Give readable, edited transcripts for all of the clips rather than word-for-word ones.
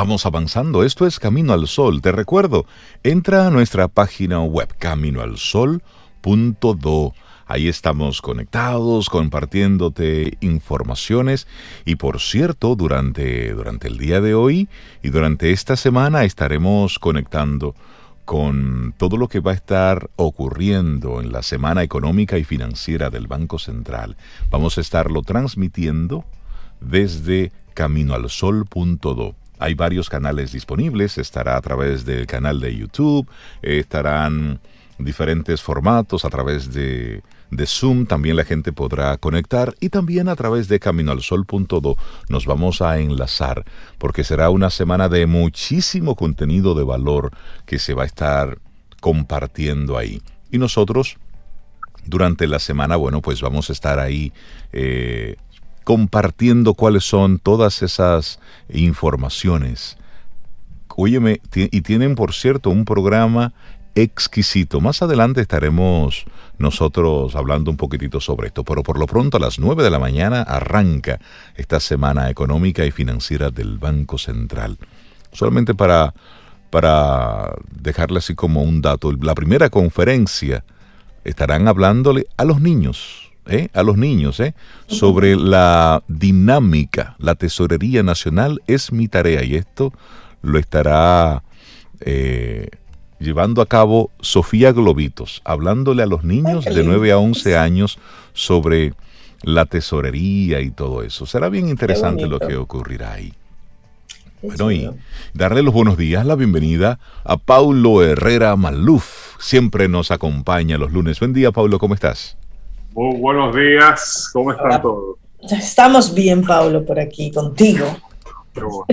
vamos avanzando. Esto es Camino al Sol. Te recuerdo, entra a nuestra página web, caminoalsol.do. Ahí estamos conectados, compartiéndote informaciones. Y por cierto, durante el día de hoy y durante esta semana estaremos conectando con todo lo que va a estar ocurriendo en la Semana Económica y Financiera del Banco Central. Vamos a estarlo transmitiendo desde caminoalsol.do. Hay varios canales disponibles, estará a través del canal de YouTube, estarán diferentes formatos a través de Zoom, también la gente podrá conectar y también a través de caminoalsol.do nos vamos a enlazar porque será una semana de muchísimo contenido de valor que se va a estar compartiendo ahí. Y nosotros durante la semana, bueno, pues vamos a estar ahí compartiendo cuáles son todas esas informaciones. Óyeme, y tienen, por cierto, un programa exquisito. Más adelante estaremos nosotros hablando un poquitito sobre esto, pero por lo pronto a las 9 de la mañana arranca esta Semana Económica y Financiera del Banco Central. Solamente para dejarle así como un dato, la primera conferencia estarán hablándole a los niños, sobre la dinámica. La Tesorería Nacional es mi tarea y esto lo estará llevando a cabo Sofía Globitos, hablándole a los niños de 9 a 11 años sobre la tesorería y todo eso. Será bien interesante lo que ocurrirá ahí. Bueno, y darle los buenos días, la bienvenida a Paulo Herrera Maluf. Siempre nos acompaña los lunes. Buen día, Paulo, ¿cómo estás? Muy buenos días, ¿cómo están todos? Estamos bien, Paulo, por aquí, contigo. Qué bueno.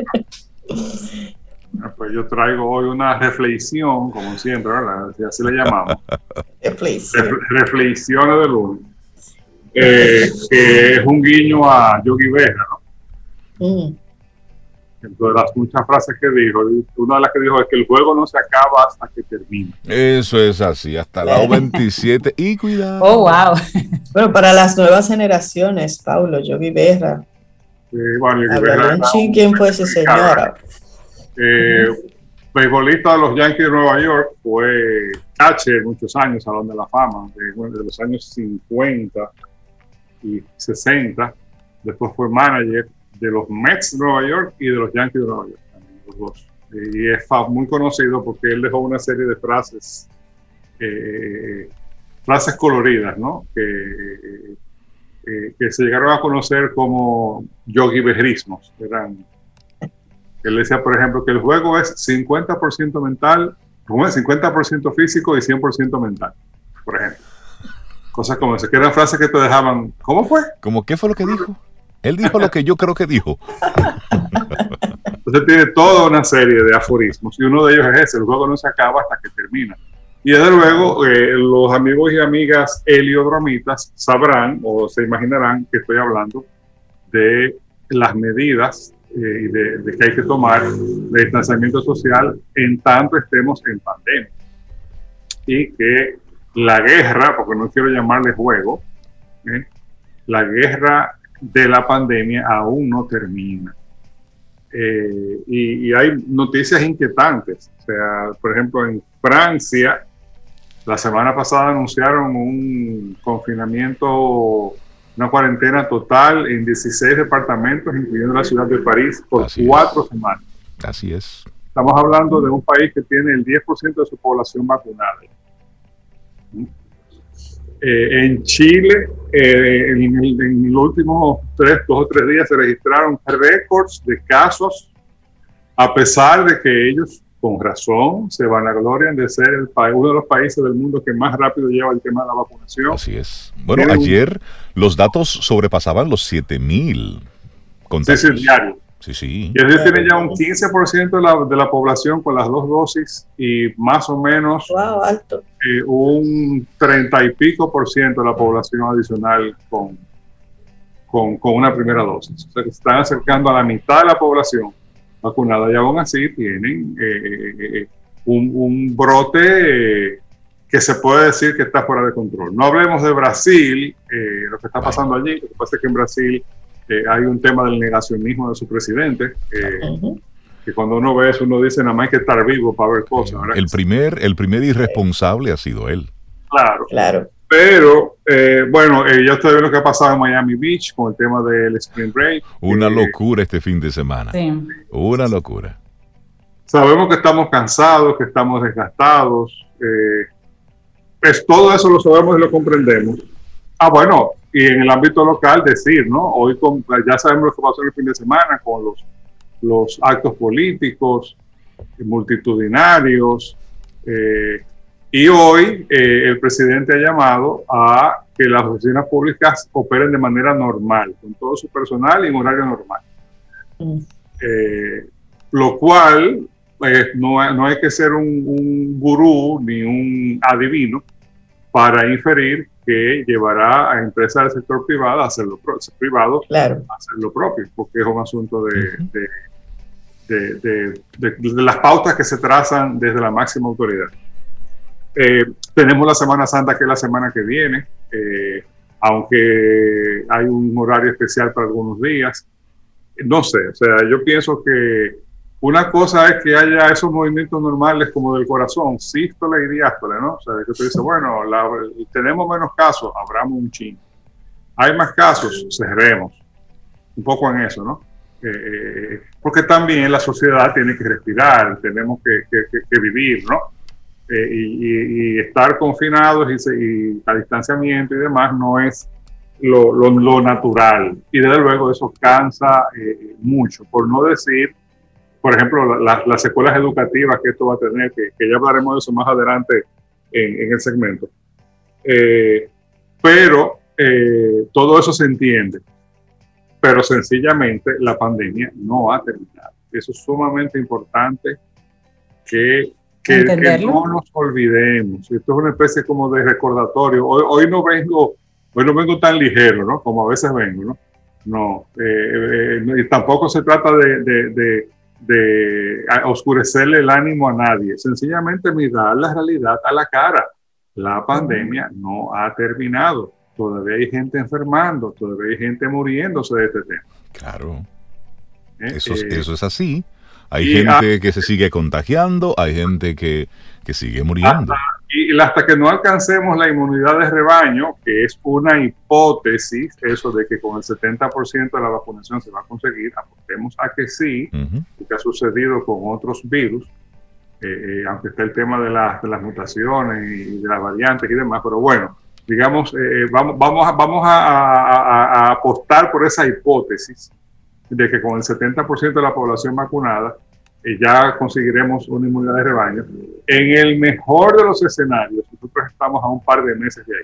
Pues yo traigo hoy una reflexión, como siempre, ¿verdad? Así le llamamos. Reflexiones de lunes. Que es un guiño a Yogi Berra, ¿no? Entre las muchas frases que dijo, una de las que dijo es que el juego no se acaba hasta que termina. Eso es así, hasta la 27 y cuidado. Oh, wow. Bueno, para las nuevas generaciones, Paulo, Yogi Berra. Bueno, Yogi Berra. ¿Quién fue ese señor? Beisbolista de los Yankees de Nueva York, fue catcher muchos años, Salón de la Fama, de los años 50 y 60. Después fue manager de los Mets de Nueva York y de los Yankees de Nueva York, también, los dos. Y es muy conocido porque él dejó una serie de frases coloridas, ¿no? Que se llegaron a conocer como yogi berrismos. Él decía, por ejemplo, que el juego es 50% mental, 50% físico y 100% mental, por ejemplo. Cosas como esas, que eran frases que te dejaban, ¿cómo fue? ¿Cómo qué fue lo que dijo? Él dijo lo que yo creo que dijo. Entonces tiene toda una serie de aforismos y uno de ellos es ese: el juego no se acaba hasta que termina. Y desde luego los amigos y amigas heliodromitas sabrán o se imaginarán que estoy hablando de las medidas de que hay que tomar de distanciamiento social en tanto estemos en pandemia. Y que la guerra, porque no quiero llamarle juego, la guerra de la pandemia aún no termina. Y hay noticias inquietantes. O sea, por ejemplo, en Francia, la semana pasada anunciaron un confinamiento, una cuarentena total en 16 departamentos, incluyendo la ciudad de París, por 4 semanas. Así es. Estamos hablando de un país que tiene el 10% de su población vacunada. En Chile, en los últimos 2 o 3 días se registraron récords de casos, a pesar de que ellos, con razón, se vanaglorian de ser uno de los países del mundo que más rápido lleva el tema de la vacunación. Así es. Bueno, ayer los datos sobrepasaban los 7,000 contagios. Sí, diario. Sí. Y ellos tienen ya un 15% de la población con las 2 dosis y más o menos alto. Un 30 y pico % de la población adicional con una primera dosis. O sea, que se están acercando a la mitad de la población vacunada y aún así tienen un brote que se puede decir que está fuera de control. No hablemos de Brasil, lo que está pasando allí. Lo que pasa es que en Brasil hay un tema del negacionismo de su presidente. que cuando uno ve eso, uno dice, nada más hay que estar vivo para ver cosas, ¿verdad? El primer irresponsable ha sido él. Claro. Pero, bueno, ya ustedes ven lo que ha pasado en Miami Beach con el tema del Spring Break. Una locura este fin de semana. Sí. Una locura. Sabemos que estamos cansados, que estamos desgastados. Pues todo eso lo sabemos y lo comprendemos. Bueno, y en el ámbito local decir, ¿no? Hoy ya sabemos lo que pasó el fin de semana con los actos políticos multitudinarios. Y hoy el presidente ha llamado a que las oficinas públicas operen de manera normal, con todo su personal y en horario normal. Lo cual no hay que ser un gurú ni un adivino para inferir que llevará a empresas del sector privado a hacer lo propio, porque es un asunto de las pautas que se trazan desde la máxima autoridad. Tenemos la Semana Santa, que es la semana que viene, aunque hay un horario especial para algunos días. No sé, o sea, yo pienso que una cosa es que haya esos movimientos normales como del corazón, sístole y diástole, ¿no? O sea, que tú dices, bueno, tenemos menos casos, abramos un chin. Hay más casos, cerremos. Un poco en eso, ¿no? Porque también la sociedad tiene que respirar, tenemos que vivir, ¿no? Y estar confinados y a distanciamiento y demás no es lo natural. Y desde luego eso cansa mucho, por no decir, por ejemplo, las secuelas educativas que esto va a tener, que ya hablaremos de eso más adelante en el segmento. Pero todo eso se entiende. Pero sencillamente la pandemia no ha terminado. Eso es sumamente importante que no nos olvidemos. Esto es una especie como de recordatorio. Hoy no vengo tan ligero, ¿no? Como a veces vengo, ¿no? Y tampoco se trata de oscurecerle el ánimo a nadie. Sencillamente mirar la realidad a la cara. La pandemia no ha terminado. Todavía hay gente enfermando, todavía hay gente muriéndose de este tema. Claro. Eso es así. Hay gente que se sigue contagiando, hay gente que sigue muriendo. Hasta que no alcancemos la inmunidad de rebaño, que es una hipótesis, eso de que con el 70% de la vacunación se va a conseguir, apostemos a que sí, que ha sucedido con otros virus, aunque está el tema de las mutaciones y de las variantes y demás, pero bueno, digamos, vamos a apostar por esa hipótesis de que con el 70% de la población vacunada ya conseguiremos una inmunidad de rebaño. En el mejor de los escenarios, nosotros estamos a un par de meses de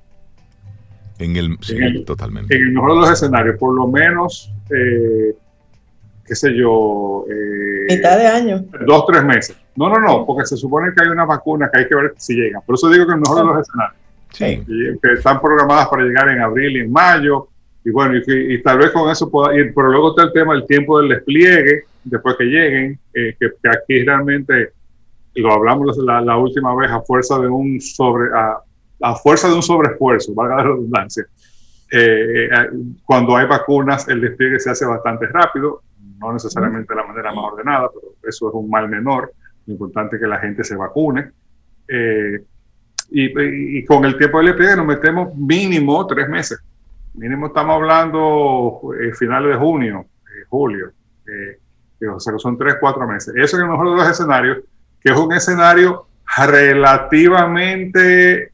ahí. Totalmente. En el mejor de los escenarios, por lo menos, qué sé yo... mitad de año. 2-3 meses. No, porque se supone que hay una vacuna que hay que ver si llega. Por eso digo que en el mejor de los escenarios. Sí. Que están programadas para llegar en abril y en mayo. Y bueno, y tal vez con eso pueda ir, pero luego está el tema del tiempo del despliegue, después que lleguen, que aquí realmente, lo hablamos la última vez, a fuerza de un sobreesfuerzo, valga la redundancia. Cuando hay vacunas, el despliegue se hace bastante rápido, no necesariamente de la manera más ordenada, pero eso es un mal menor. Lo importante es que la gente se vacune. Y con el tiempo del despliegue nos metemos mínimo 3 meses. Mínimo estamos hablando finales de junio, julio, o sea que son 3-4 meses. Eso es el mejor de los escenarios, que es un escenario relativamente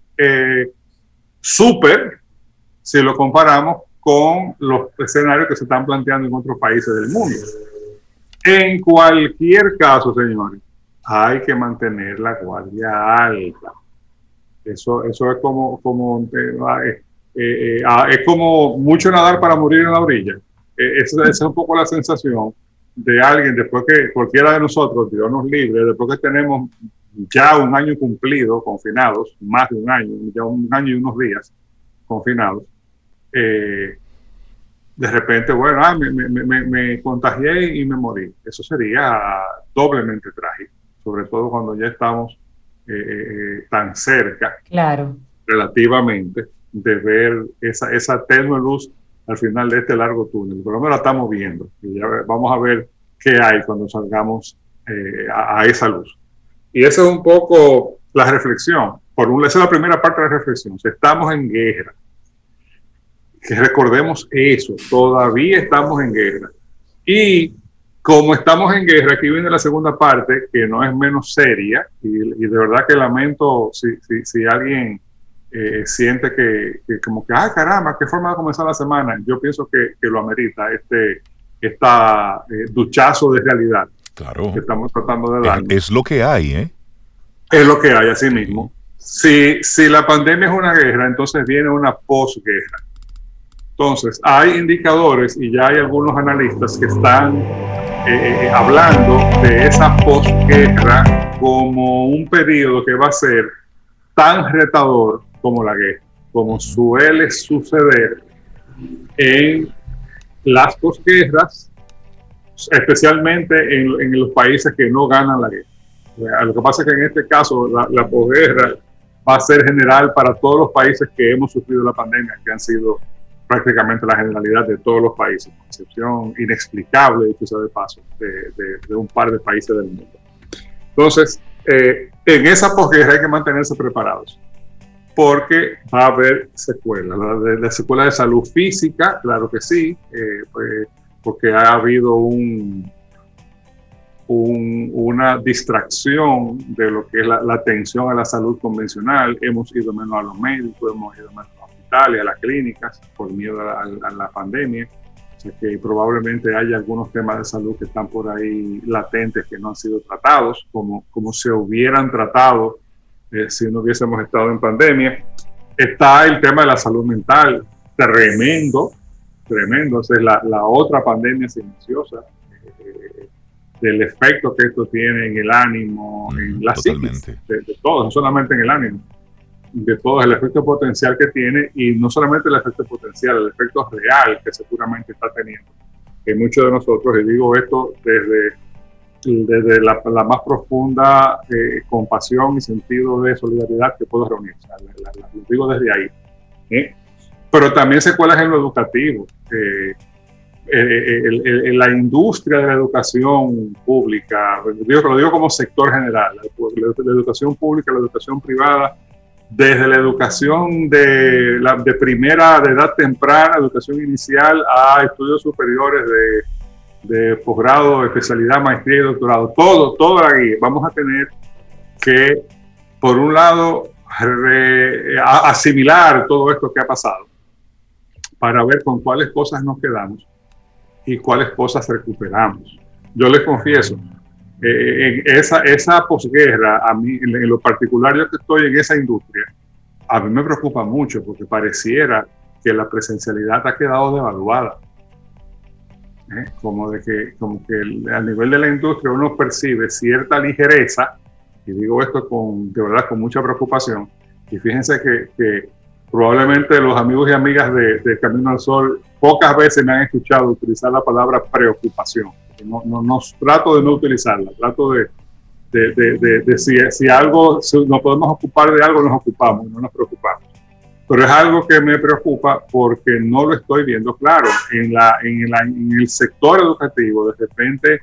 súper si lo comparamos con los escenarios que se están planteando en otros países del mundo. En cualquier caso, señores, hay que mantener la guardia alta. Eso es como es como mucho nadar para morir en la orilla. Esa es un poco la sensación de alguien, después que cualquiera de nosotros, Dios nos libre, después que tenemos ya un año cumplido confinados, más de un año, ya un año y unos días confinados, de repente, bueno, me contagié y me morí. Eso sería doblemente trágico, sobre todo cuando ya estamos tan cerca, claro, relativamente, de ver esa tenue luz al final de este largo túnel. Por lo menos la estamos viendo. Y ya vamos a ver que hay cuando salgamos a esa luz. Y esa es un poco la reflexión. Esa es la primera parte de la reflexión. Si estamos en guerra, que recordemos eso, todavía estamos en guerra. Y como estamos en guerra, aquí viene la segunda parte, que no es menos seria, y de verdad que lamento si alguien siente que como que, ¡ay, caramba! ¿Qué forma de comenzar la semana? Yo pienso que lo amerita esta duchazo de realidad. Claro. Que estamos tratando de dar. Es lo que hay, ¿eh? Es lo que hay, así mismo. Si la pandemia es una guerra, entonces viene una posguerra. Entonces, hay indicadores y ya hay algunos analistas que están hablando de esa posguerra como un periodo que va a ser tan retador como la guerra, como suele suceder en las posguerras, especialmente en los países que no ganan la guerra. Lo que pasa es que en este caso la posguerra va a ser general para todos los países que hemos sufrido la pandemia, que han sido prácticamente la generalidad de todos los países, con excepción inexplicable, dicho sea de paso, de un par de países del mundo. Entonces, en esa posguerra hay que mantenerse preparados, porque va a haber secuelas. La secuela de salud física, claro que sí, porque ha habido una distracción de lo que es la atención a la salud convencional. Hemos ido menos a los médicos, hemos ido menos a los hospitales, a las clínicas, por miedo a la pandemia. O sea que probablemente haya algunos temas de salud que están por ahí latentes, que no han sido tratados, como se hubieran tratado si no hubiésemos estado en pandemia. Está el tema de la salud mental, tremendo. Esa es la otra pandemia silenciosa, del efecto que esto tiene en el ánimo, en la psiquis de todos, no solamente en el ánimo, de todos, el efecto potencial que tiene, y no solamente el efecto potencial, el efecto real que seguramente está teniendo en muchos de nosotros. Y digo esto desde la más profunda compasión y sentido de solidaridad que puedo reunir. O sea, lo digo desde ahí. Pero también secuelas en lo educativo. La industria de la educación pública, lo digo como sector general, la educación pública, la educación privada, desde la educación de edad temprana, educación inicial, a estudios superiores de posgrado, especialidad, maestría y doctorado, todo aquí. Vamos a tener que, por un lado, asimilar todo esto que ha pasado, para ver con cuáles cosas nos quedamos y cuáles cosas recuperamos. Yo les confieso, esa posguerra, a mí, en lo particular, yo que estoy en esa industria, a mí me preocupa mucho, porque pareciera que la presencialidad ha quedado devaluada. Como que a nivel de la industria uno percibe cierta ligereza, y digo esto de verdad con mucha preocupación. Y fíjense que probablemente los amigos y amigas de Camino al Sol pocas veces me han escuchado utilizar la palabra preocupación. No trato de no utilizarla, trato de si algo, si nos podemos ocupar de algo, nos ocupamos, no nos preocupamos. Pero es algo que me preocupa porque no lo estoy viendo claro. En el sector educativo, de repente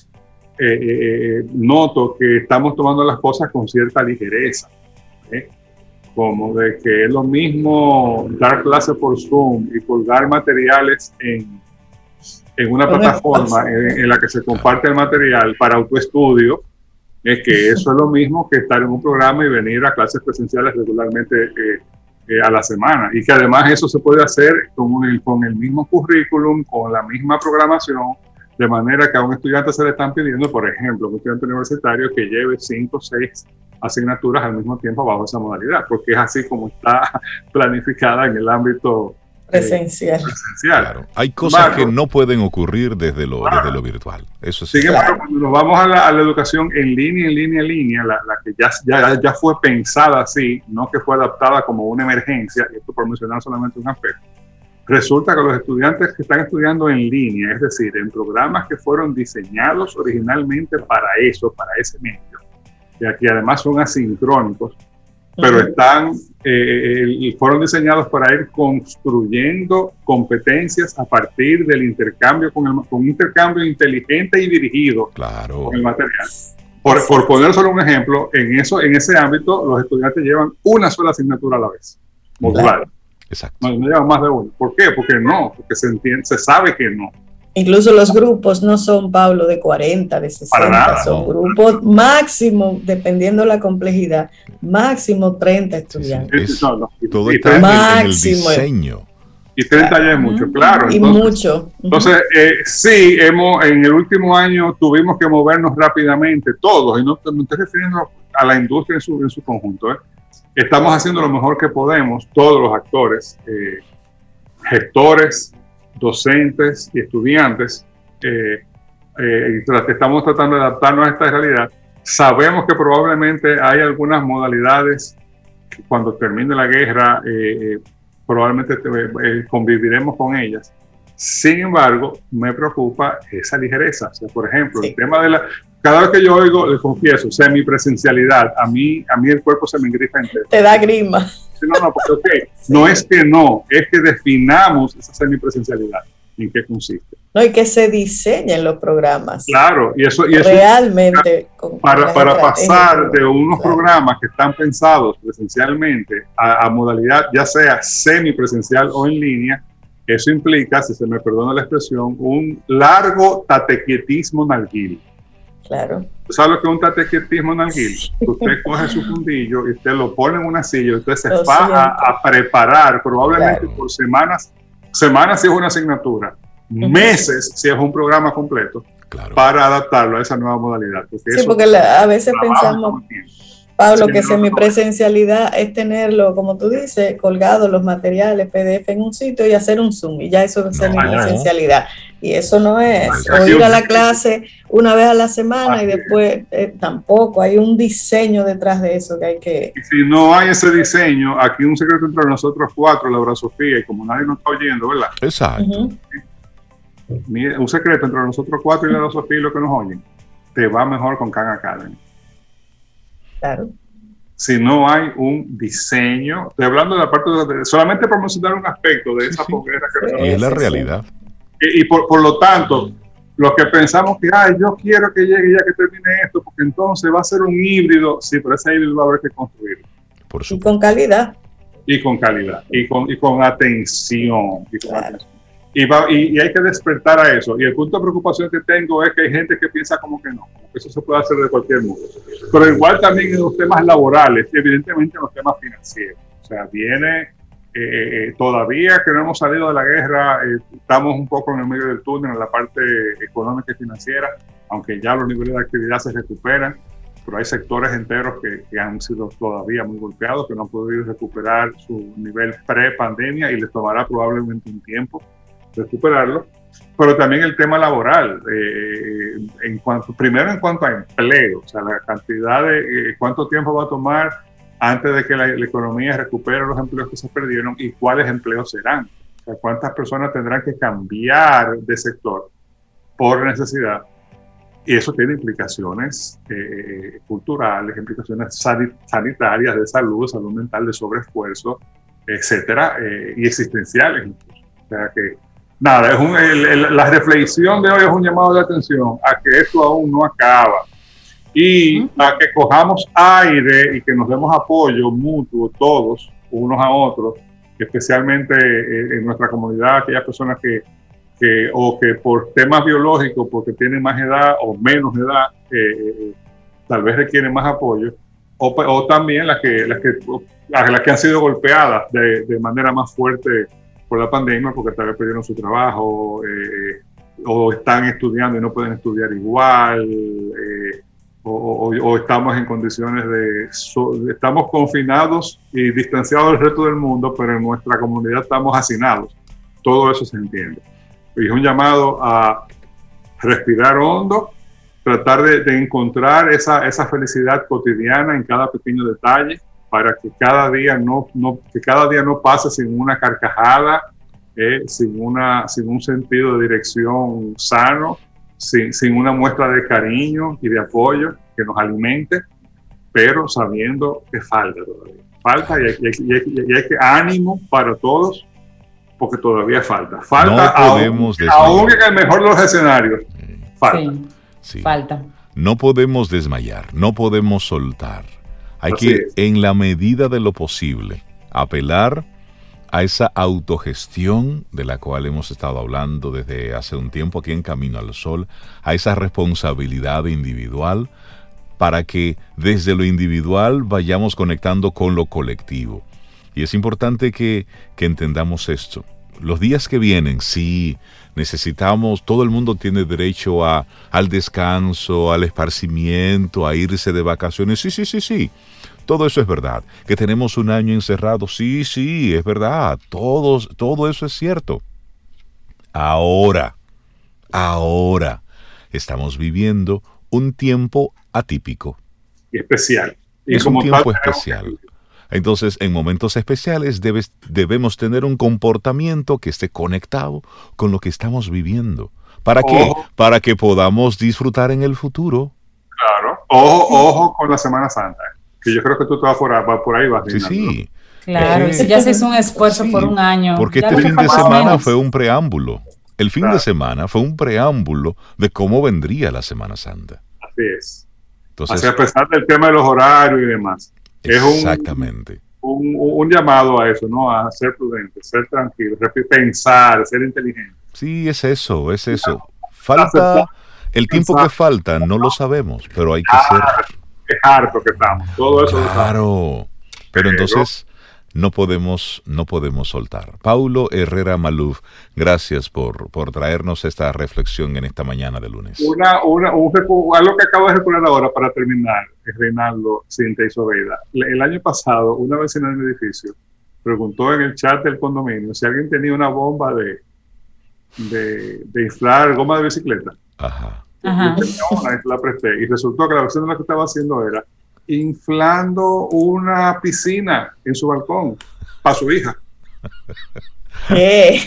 noto que estamos tomando las cosas con cierta ligereza. Como de que es lo mismo dar clases por Zoom y colgar materiales en una plataforma en la que se comparte el material para autoestudio, es que eso es lo mismo que estar en un programa y venir a clases presenciales regularmente a la semana, y que además eso se puede hacer con el mismo currículum, con la misma programación, de manera que a un estudiante se le están pidiendo, por ejemplo, un estudiante universitario que lleve 5 o 6 asignaturas al mismo tiempo bajo esa modalidad, porque es así como está planificada en el ámbito presencial. Claro. Hay cosas que no pueden ocurrir desde lo virtual. Eso sí. Sin embargo, cuando nos vamos a la educación en línea, la que ya fue pensada así, no que fue adaptada como una emergencia, y esto por mencionar solamente un aspecto, resulta que los estudiantes que están estudiando en línea, es decir, en programas que fueron diseñados originalmente para eso, para ese medio, y aquí además son asincrónicos, pero están y fueron diseñados para ir construyendo competencias a partir del intercambio con un intercambio inteligente y dirigido con el material. Por poner solo un ejemplo, en ese ámbito los estudiantes llevan una sola asignatura a la vez, modular. Claro. Exacto. No llevan más de una. ¿Por qué? Porque se sabe que no. Incluso los grupos no son, Pablo, de 40, de 60, para nada, son grupos máximo, dependiendo la complejidad, máximo 30 estudiantes. Sí. Todo está en el diseño. Y 30 ya es mucho, claro. Y entonces, mucho. Entonces, sí, en el último año tuvimos que movernos rápidamente, todos, y no me estoy refiriendo a la industria en su conjunto. Estamos haciendo lo mejor que podemos, todos los actores, gestores, docentes y estudiantes, estamos tratando de adaptarnos a esta realidad. Sabemos que probablemente hay algunas modalidades que cuando termine la guerra probablemente conviviremos con ellas. Sin embargo, me preocupa esa ligereza. O sea, por ejemplo, el tema de cada vez que yo oigo, les confieso, semipresencialidad, a mí el cuerpo se me engrifa entero. Te da grima. No, porque no es que no, es que definamos esa semipresencialidad, en qué consiste. No, y que se diseñen los programas. Claro, y eso realmente para pasar de unos programas que están pensados presencialmente a modalidad ya sea semipresencial o en línea, eso implica, si se me perdona la expresión, un largo tatequietismo nalguil. Claro. ¿Sabes lo que es un tatequietismo nalguil? Usted coge su fundillo y usted lo pone en una silla y usted se va a preparar probablemente por semanas si es una asignatura, meses si es un programa completo, para adaptarlo a esa nueva modalidad. Porque a veces pensamos, Pablo, que semipresencialidad es tenerlo, como tú dices, colgado los materiales PDF en un sitio y hacer un Zoom, y ya eso es semipresencialidad. Y eso no es, o ir a la clase una vez a la semana y después tampoco, hay un diseño detrás de eso que hay que... Y si no hay ese diseño, aquí un secreto entre nosotros cuatro, Laura Sofía, y como nadie nos está oyendo, ¿verdad? Exacto. Un secreto entre nosotros cuatro y Laura Sofía y los que nos oyen, te va mejor con Khan Academy. Claro. Si no hay un diseño, estoy hablando de la parte solamente por mencionar un aspecto de esa pobreza que es la realidad. Y por lo tanto, los que pensamos que yo quiero que llegue ya que termine esto, porque entonces va a ser un híbrido, sí, pero ese híbrido va a haber que construirlo. Por supuesto. Y con calidad. Y con calidad, y con atención. Y hay que despertar a eso. Y el punto de preocupación que tengo es que hay gente que piensa como que no, como que eso se puede hacer de cualquier modo. Pero igual también en los temas laborales, y evidentemente en los temas financieros. O sea, viene todavía que no hemos salido de la guerra, estamos un poco en el medio del túnel en la parte económica y financiera, aunque ya los niveles de actividad se recuperan, pero hay sectores enteros que han sido todavía muy golpeados, que no han podido recuperar su nivel pre-pandemia y les tomará probablemente un tiempo recuperarlo, pero también el tema laboral, primero en cuanto a empleo, o sea, la cantidad de cuánto tiempo va a tomar antes de que la economía recupere los empleos que se perdieron y cuáles empleos serán, o sea, cuántas personas tendrán que cambiar de sector por necesidad, y eso tiene implicaciones culturales, implicaciones sanitarias, de salud mental, de sobreesfuerzo, etcétera, y existenciales incluso. O sea que nada, la reflexión de hoy es un llamado de atención a que esto aún no acaba y a que cojamos aire y que nos demos apoyo mutuo todos, unos a otros, especialmente en nuestra comunidad, aquellas personas que por temas biológicos, porque tienen más edad o menos edad, tal vez requieren más apoyo, o también las que han sido golpeadas de manera más fuerte por la pandemia, porque tal vez perdieron su trabajo, o están estudiando y no pueden estudiar igual, o estamos en condiciones estamos confinados y distanciados del resto del mundo, pero en nuestra comunidad estamos hacinados. Todo eso se entiende. Y es un llamado a respirar hondo, tratar de encontrar esa felicidad cotidiana en cada pequeño detalle, para que cada día no pase sin una carcajada, sin un sentido de dirección sano, sin una muestra de cariño y de apoyo que nos alimente, pero sabiendo que falta todavía. Falta y hay que ánimo para todos, porque todavía falta. Falta, no podemos aún en el mejor de los escenarios. Falta. Sí. Falta. No podemos desmayar, no podemos soltar. Hay Así que, es. en la medida de lo posible, apelar a esa autogestión de la cual hemos estado hablando desde hace un tiempo aquí en Camino al Sol, a esa responsabilidad individual, para que desde lo individual vayamos conectando con lo colectivo. Y es importante que entendamos esto. Los días que vienen, sí, necesitamos, todo el mundo tiene derecho al descanso, al esparcimiento, a irse de vacaciones. Sí. Todo eso es verdad. Que tenemos un año encerrado, sí, es verdad. Todo eso es cierto. Ahora, estamos viviendo un tiempo atípico. Y especial. Y es como un tiempo tal, especial. Entonces, en momentos especiales debemos tener un comportamiento que esté conectado con lo que estamos viviendo. ¿Para qué? Para que podamos disfrutar en el futuro. Claro. Ojo con la Semana Santa. Que yo creo que tú te vas por ahí. Sí. Claro, y si ya se hizo un esfuerzo por un año. Porque este fin de semana fue un preámbulo. El fin de semana fue un preámbulo de cómo vendría la Semana Santa. Así es. Entonces, a pesar del tema de los horarios y demás. Exactamente. Es un llamado a eso, ¿no? A ser prudente, ser tranquilo, pensar, ser inteligente. Sí, es eso. Falta, el tiempo que falta no lo sabemos, pero hay que ser... Es harto que estamos, todo eso. Claro, pero entonces no podemos soltar. Paulo Herrera Maluf, gracias por traernos esta reflexión en esta mañana de lunes. Algo que acabo de recordar ahora para terminar, es Reinaldo, Cintia y Sobeida. El año pasado, una vecina del edificio preguntó en el chat del condominio si alguien tenía una bomba de inflar goma de bicicleta. Ajá. Yo tenía una y la presté, y resultó que la vecina lo que estaba haciendo era inflando una piscina en su balcón para su hija. En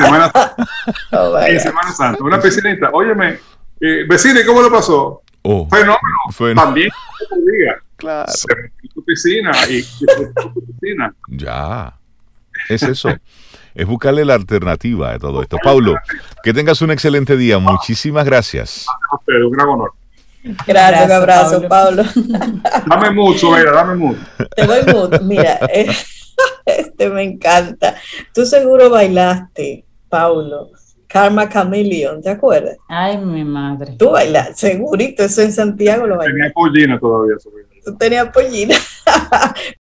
Semana Santa, una piscinita. Óyeme, vecina, ¿y cómo lo pasó? Fenómeno. También claro. Se metió tu piscina y tu piscina. Ya, es eso. Es buscarle la alternativa a todo esto. Paulo, que tengas un excelente día. Muchísimas gracias. A usted, un gran honor. Gracias, un abrazo, Pablo. Dame mucho, dame mucho. Te doy mucho. Mira, me encanta. Tú seguro bailaste, Paulo, Karma Chameleon, ¿te acuerdas? Ay, mi madre. Tú bailaste, segurito, eso en Santiago lo bailaste. Tenía pollina todavía. Tú tenías pollina.